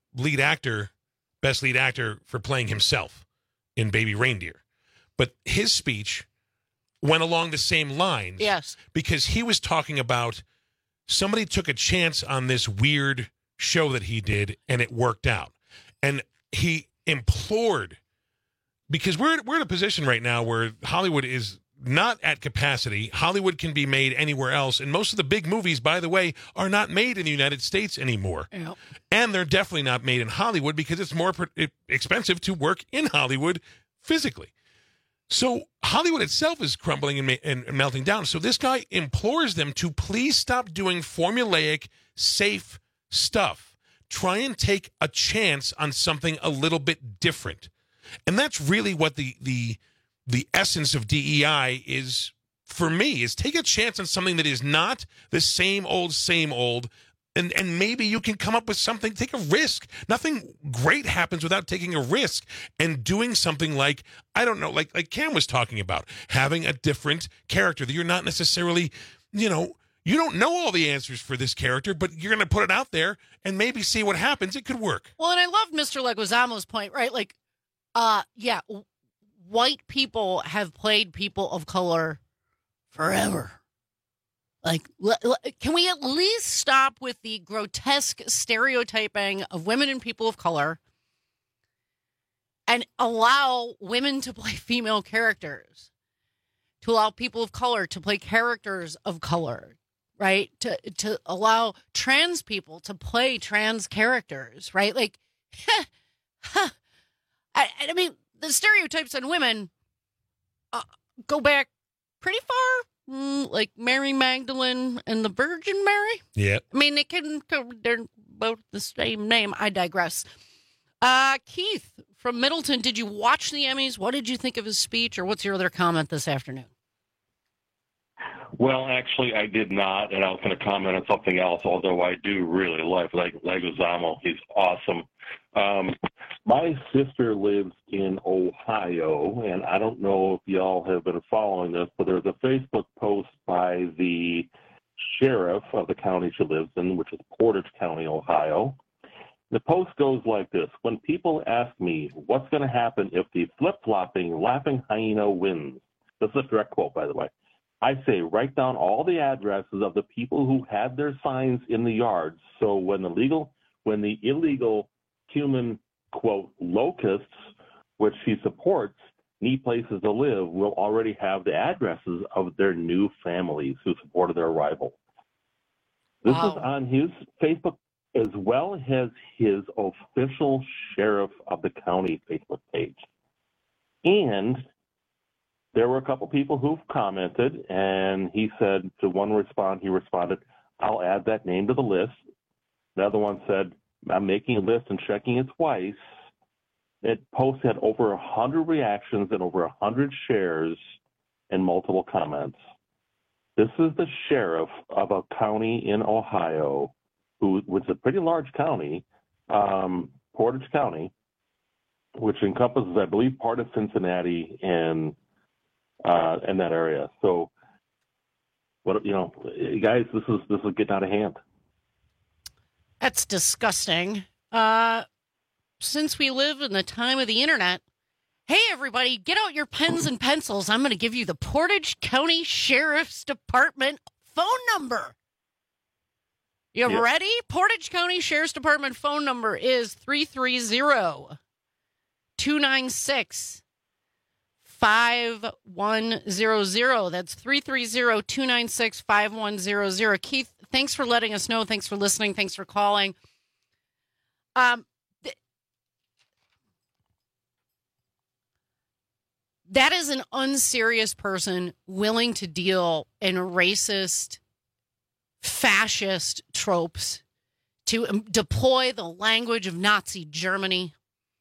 best lead actor for playing himself in Baby Reindeer. But his speech went along the same lines. Yes. Because he was talking about somebody took a chance on this weird show that he did and it worked out. And he implored, because we're in a position right now where Hollywood is not at capacity. Hollywood can be made anywhere else. And most of the big movies, by the way, are not made in the United States anymore. Yep. And they're definitely not made in Hollywood because it's more expensive to work in Hollywood physically. So Hollywood itself is crumbling and melting down. So this guy implores them to please stop doing formulaic, safe stuff. Try and take a chance on something a little bit different. And that's really what the essence of DEI is for me, is take a chance on something that is not the same old, and maybe you can come up with something. Take a risk. Nothing great happens without taking a risk and doing something like, I don't know, like Cam was talking about, having a different character that you're not necessarily, you don't know all the answers for this character, but you're going to put it out there and maybe see what happens. It could work. Well, and I love Mr. Leguizamo's point, right? Like, white people have played people of color forever. Like, can we at least stop with the grotesque stereotyping of women and people of color and allow women to play female characters, to allow people of color to play characters of color, right? To allow trans people to play trans characters, right? Like, I mean, the stereotypes on women go back pretty far, like Mary Magdalene and the Virgin Mary. Yeah. I mean, they're both the same name. I digress. Keith from Middleton, did you watch the Emmys? What did you think of his speech, or what's your other comment this afternoon? Well, actually, I did not, and I was going to comment on something else, although I do really like Leguizamo. He's awesome. My sister lives in Ohio, and I don't know if y'all have been following this, but there's a Facebook post by the sheriff of the county she lives in, which is Portage County, Ohio. The post goes like this. When people ask me what's going to happen if the flip-flopping laughing hyena wins, this is a direct quote, by the way, I say write down all the addresses of the people who had their signs in the yards, so when the illegal human, quote, locusts, which he supports, need places to live, will already have the addresses of their new families who supported their arrival. This is on his Facebook as well as his official sheriff of the county Facebook page. And there were a couple people who've commented, and he said to he responded, I'll add that name to the list. The other one said, I'm making a list and checking it twice. It post had over 100 reactions and over 100 shares and multiple comments. This is the sheriff of a county in Ohio, which is a pretty large county, Portage County, which encompasses, I believe, part of Cincinnati and in that area. So, guys, this is getting out of hand. That's disgusting. Since we live in the time of the internet, hey, everybody, get out your pens and pencils. I'm going to give you the Portage County Sheriff's Department phone number. You ready? Portage County Sheriff's Department phone number is 330-296-5100. That's 330-296-5100. Keith, thanks for letting us know. Thanks for listening. Thanks for calling. That is an unserious person willing to deal in racist, fascist tropes to deploy the language of Nazi Germany.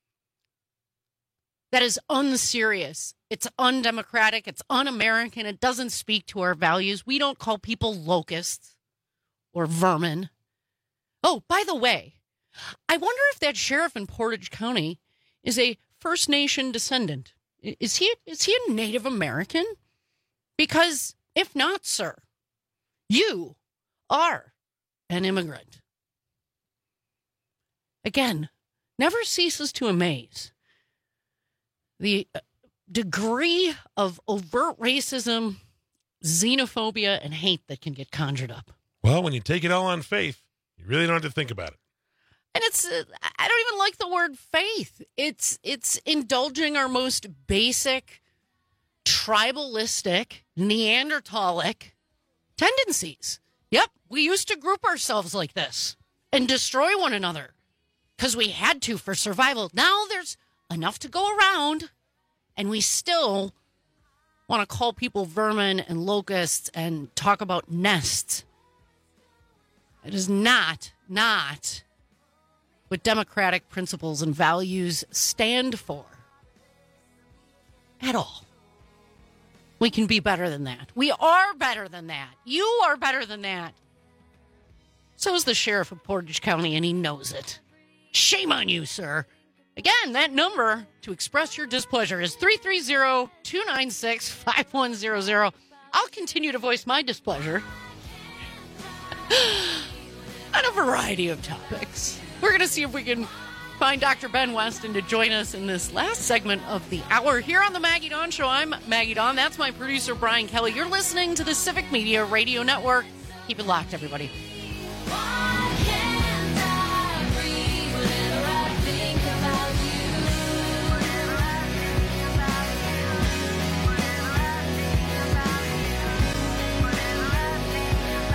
That is unserious. It's undemocratic. It's un-American. It doesn't speak to our values. We don't call people locusts or vermin. Oh, by the way, I wonder if that sheriff in Portage County is a First Nation descendant. Is he a Native American? Because if not, sir, you are an immigrant. Again, never ceases to amaze the degree of overt racism, xenophobia, and hate that can get conjured up. Well, when you take it all on faith, you really don't have to think about it. And it's, I don't even like the word faith. It's indulging our most basic, tribalistic, Neanderthalic tendencies. Yep, we used to group ourselves like this and destroy one another because we had to for survival. Now there's enough to go around, and we still want to call people vermin and locusts and talk about nests. It is not what democratic principles and values stand for at all. We can be better than that. We are better than that. You are better than that. So is the sheriff of Portage County, and he knows it. Shame on you, sir. Again, that number to express your displeasure is 330-296-5100. I'll continue to voice my displeasure on a variety of topics. We're going to see if we can find Dr. Ben Weston to join us in this last segment of the hour here on the Maggie Dawn Show. I'm Maggie Dawn. That's my producer, Brian Kelly. You're listening to the Civic Media Radio Network. Keep it locked, everybody.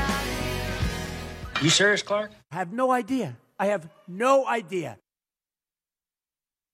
You serious, Clark? I have no idea.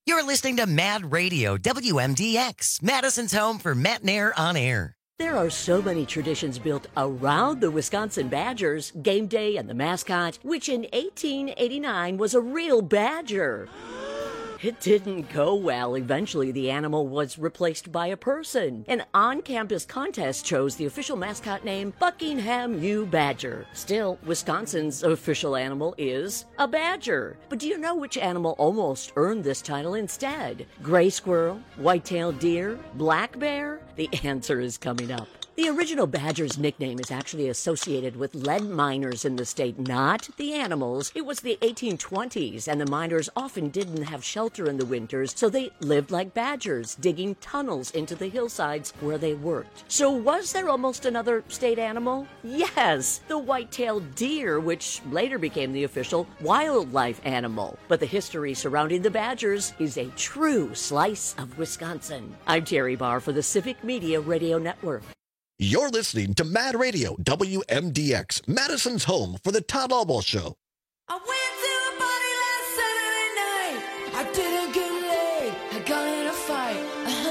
You're listening to Mad Radio, WMDX, Madison's home for Matt and Air on air. There are so many traditions built around the Wisconsin Badgers, game day and the mascot, which in 1889 was a real badger. It didn't go well. Eventually, the animal was replaced by a person. An on-campus contest chose the official mascot name Buckingham U. Badger. Still, Wisconsin's official animal is a badger. But do you know which animal almost earned this title instead? Gray squirrel, white-tailed deer, black bear? The answer is coming up. The original badger's nickname is actually associated with lead miners in the state, not the animals. It was the 1820s, and the miners often didn't have shelter in the winters, so they lived like badgers, digging tunnels into the hillsides where they worked. So was there almost another state animal? Yes, the white-tailed deer, which later became the official wildlife animal. But the history surrounding the badgers is a true slice of Wisconsin. I'm Terry Barr for the Civic Media Radio Network. You're listening to Mad Radio, WMDX, Madison's home for the Todd Albaugh Show. I went to a party last Saturday night. I didn't get laid. I got in a fight.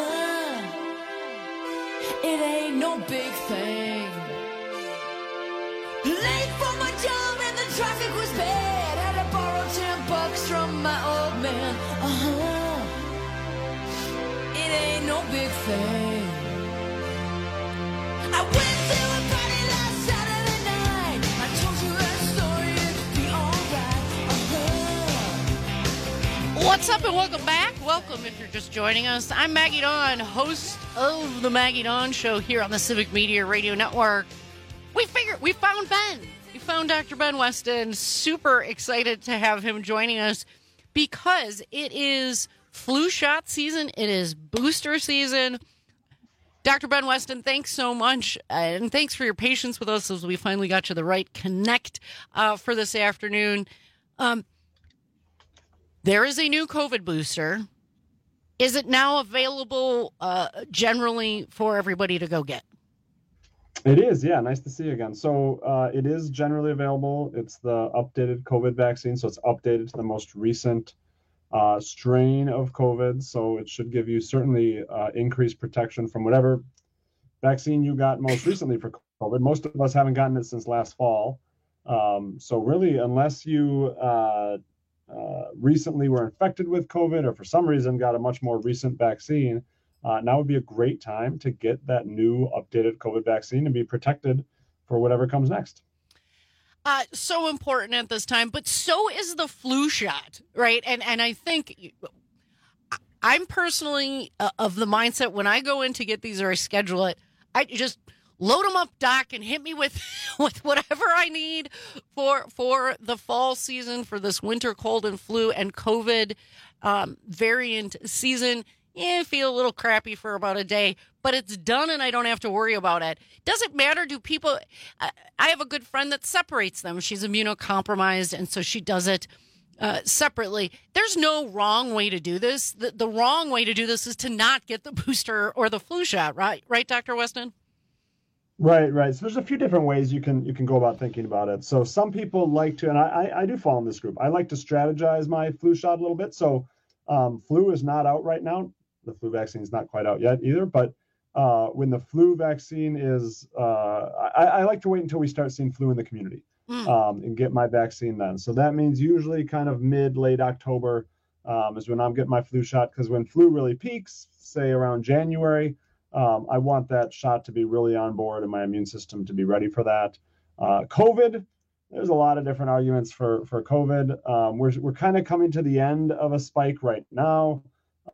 It ain't no big thing. Late for my job and the traffic was bad. Had to borrow $10 from my old man. It ain't no big thing. I went to a party last Saturday night. I told you that story, it'd be alright. What's up and welcome back. Welcome if you're just joining us. I'm Maggie Dawn, host of the Maggie Dawn Show here on the Civic Media Radio Network. We found Ben. We found Dr. Ben Weston. Super excited to have him joining us because it is flu shot season. It is booster season. Dr. Ben Weston, thanks so much, and thanks for your patience with us as we finally got you the right connect for this afternoon. There is a new COVID booster. Is it now available generally for everybody to go get? It is, yeah. Nice to see you again. So it is generally available. It's the updated COVID vaccine, so it's updated to the most recent strain of COVID, so it should give you certainly increased protection from whatever vaccine you got most recently for COVID. Most of us haven't gotten it since last fall. So really, unless you recently were infected with COVID or for some reason got a much more recent vaccine, now would be a great time to get that new updated COVID vaccine and be protected for whatever comes next. So important at this time, but so is the flu shot, right? And I think I'm personally of the mindset when I go in to get these or I schedule it, I just load them up, Doc, and hit me with whatever I need for the fall season, for this winter cold and flu and COVID variant season. Yeah, feel a little crappy for about a day, but it's done and I don't have to worry about it. Does it matter? Do people... I have a good friend that separates them. She's immunocompromised, and so she does it separately. There's no wrong way to do this. The wrong way to do this is to not get the booster or the flu shot, right? Right, Dr. Weston? Right. So there's a few different ways you can go about thinking about it. So some people like to, and I do fall in this group, I like to strategize my flu shot a little bit. So flu is not out right now. The flu vaccine is not quite out yet either, but when the flu vaccine is, I like to wait until we start seeing flu in the community and get my vaccine then. So that means usually kind of late October is when I'm getting my flu shot, because when flu really peaks, say around January, I want that shot to be really on board and my immune system to be ready for that. COVID, there's a lot of different arguments for COVID. We're kind of coming to the end of a spike right now.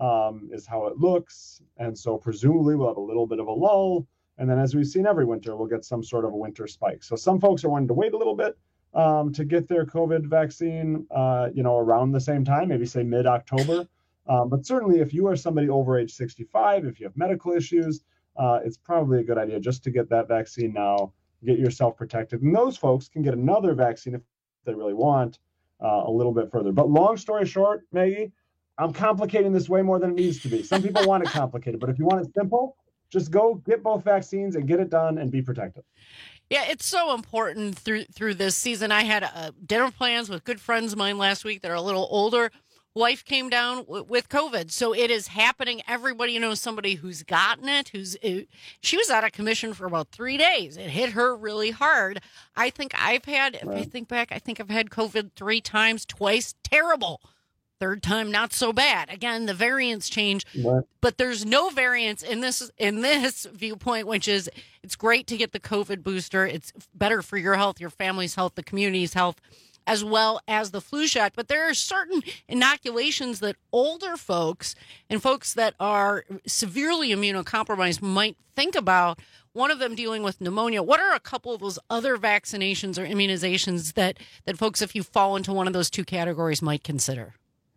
Is how it looks. And so presumably we'll have a little bit of a lull. And then as we've seen every winter, we'll get some sort of a winter spike. So some folks are wanting to wait a little bit to get their COVID vaccine, around the same time, maybe say mid-October. But certainly if you are somebody over age 65, if you have medical issues, it's probably a good idea just to get that vaccine now, get yourself protected. And those folks can get another vaccine if they really want a little bit further. But long story short, Maggie, I'm complicating this way more than it needs to be. Some people want it complicated, but if you want it simple, just go get both vaccines and get it done and be protected. Yeah, it's so important through this season. I had dinner plans with good friends of mine last week that are a little older. wife came down with COVID. So it is happening. Everybody knows somebody who's gotten it, she was out of commission for about 3 days. It hit her really hard. I think I've had, if I think back, I think I've had COVID 3 times, twice, terrible. Third time, not so bad. Again, the variants change, but there's no variance in this viewpoint, which is it's great to get the COVID booster. It's better for your health, your family's health, the community's health, as well as the flu shot. But there are certain inoculations that older folks and folks that are severely immunocompromised might think about. One of them dealing with pneumonia. What are a couple of those other vaccinations or immunizations that folks, if you fall into one of those two categories, might consider?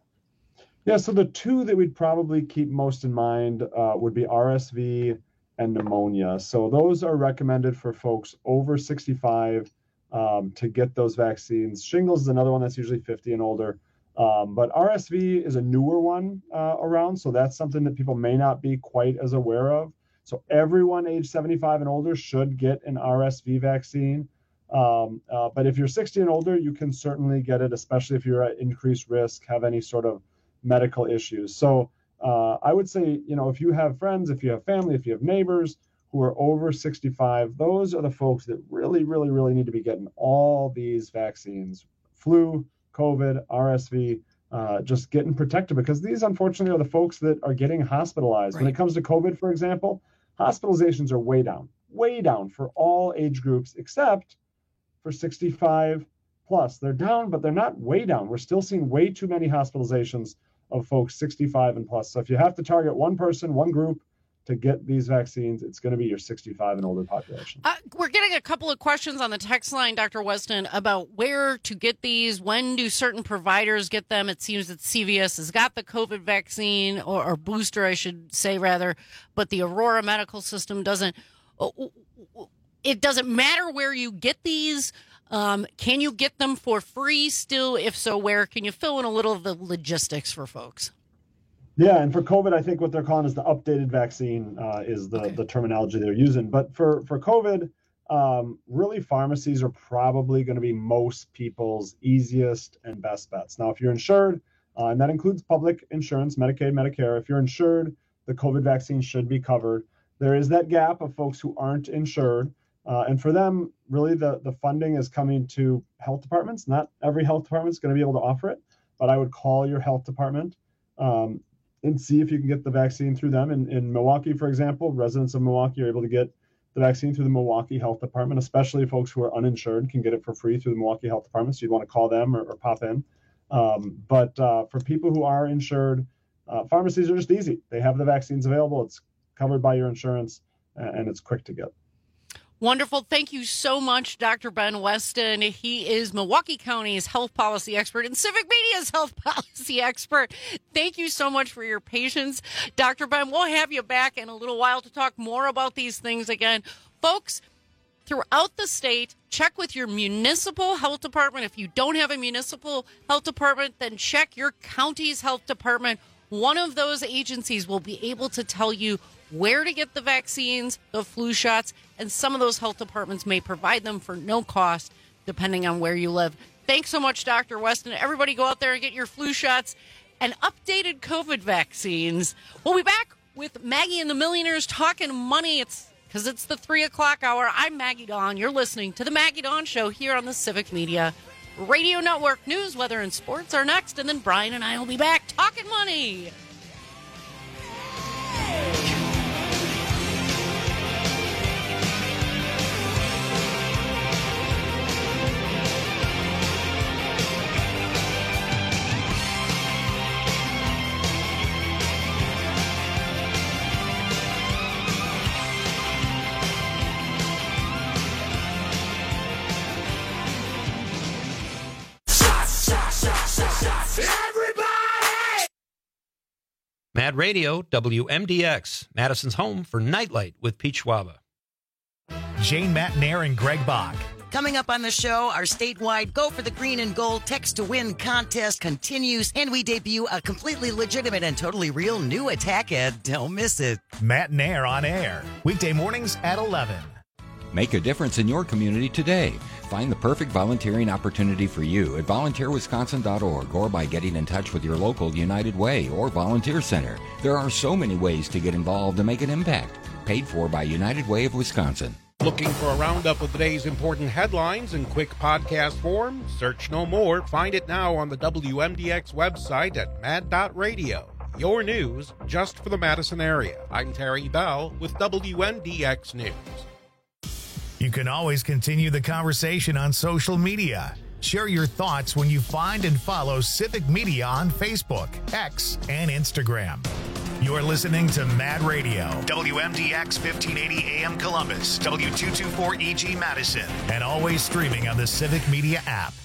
Yeah, so the two that we'd probably keep most in mind would be RSV and pneumonia. So those are recommended for folks over 65 to get those vaccines. Shingles is another one that's usually 50 and older. But RSV is a newer one around, so that's something that people may not be quite as aware of. So everyone age 75 and older should get an RSV vaccine. But if you're 60 and older, you can certainly get it, especially if you're at increased risk, have any sort of medical issues. So I would say, if you have friends, if you have family, if you have neighbors who are over 65, those are the folks that really, really, really need to be getting all these vaccines, flu, COVID, RSV, just getting protected, because these unfortunately are the folks that are getting hospitalized. When it comes to COVID, for example, hospitalizations are way down for all age groups, except for 65 plus. They're down, but they're not way down. We're still seeing way too many hospitalizations of folks 65 and plus. So if you have to target one person, one group to get these vaccines, it's going to be your 65 and older population. We're getting a couple of questions on the text line, Dr. Weston, about where to get these. When do certain providers get them? It seems that CVS has got the COVID vaccine, or booster, I should say, rather, but the Aurora Medical System doesn't. It doesn't matter where you get these. Can you get them for free still? If so, where? Can you fill in a little of the logistics for folks? Yeah, and for COVID, I think what they're calling is the updated vaccine is the terminology they're using. But for COVID, really pharmacies are probably going to be most people's easiest and best bets. Now, if you're insured, and that includes public insurance, Medicaid, Medicare, if you're insured, the COVID vaccine should be covered. There is that gap of folks who aren't insured. And for them, really, the funding is coming to health departments. Not every health department is going to be able to offer it, but I would call your health department and see if you can get the vaccine through them. In Milwaukee, for example, residents of Milwaukee are able to get the vaccine through the Milwaukee Health Department, especially folks who are uninsured can get it for free through the Milwaukee Health Department. So you'd want to call them or pop in. But for people who are insured, pharmacies are just easy. They have the vaccines available. It's covered by your insurance, and it's quick to get. Wonderful. Thank you so much, Dr. Ben Weston. He is Milwaukee County's health policy expert and Civic Media's health policy expert. Thank you so much for your patience. Dr. Ben, we'll have you back in a little while to talk more about these things again. Folks, throughout the state, check with your municipal health department. If you don't have a municipal health department, then check your county's health department. One of those agencies will be able to tell you where to get the vaccines, the flu shots, and some of those health departments may provide them for no cost, depending on where you live. Thanks so much, Dr. Weston. Everybody go out there and get your flu shots and updated COVID vaccines. We'll be back with Maggie and the Millionaires talking money. It's because it's the 3 o'clock hour. I'm Maggie Dawn. You're listening to the Maggie Dawn Show here on the Civic Media Radio Network. News, weather, and sports are next, and then Brian and I will be back talking money. Mad Radio, WMDX, Madison's home for Nightlight with Pete Schwaba. Jane Matnair and Greg Bach. Coming up on the show, our statewide Go for the Green and Gold Text to Win contest continues, and we debut a completely legitimate and totally real new attack ad. Don't miss it. Matnair on air, weekday mornings at 11. Make a difference in your community today. Find the perfect volunteering opportunity for you at volunteerwisconsin.org or by getting in touch with your local United Way or Volunteer Center. There are so many ways to get involved and make an impact. Paid for by United Way of Wisconsin. Looking for a roundup of the day's important headlines in quick podcast form? Search no more. Find it now on the WMDX website at mad.radio. Your news just for the Madison area. I'm Terry Bell with WMDX News. You can always continue the conversation on social media. Share your thoughts when you find and follow Civic Media on Facebook, X, and Instagram. You're listening to Mad Radio, WMDX 1580 AM Columbus, W224EG Madison, and always streaming on the Civic Media app.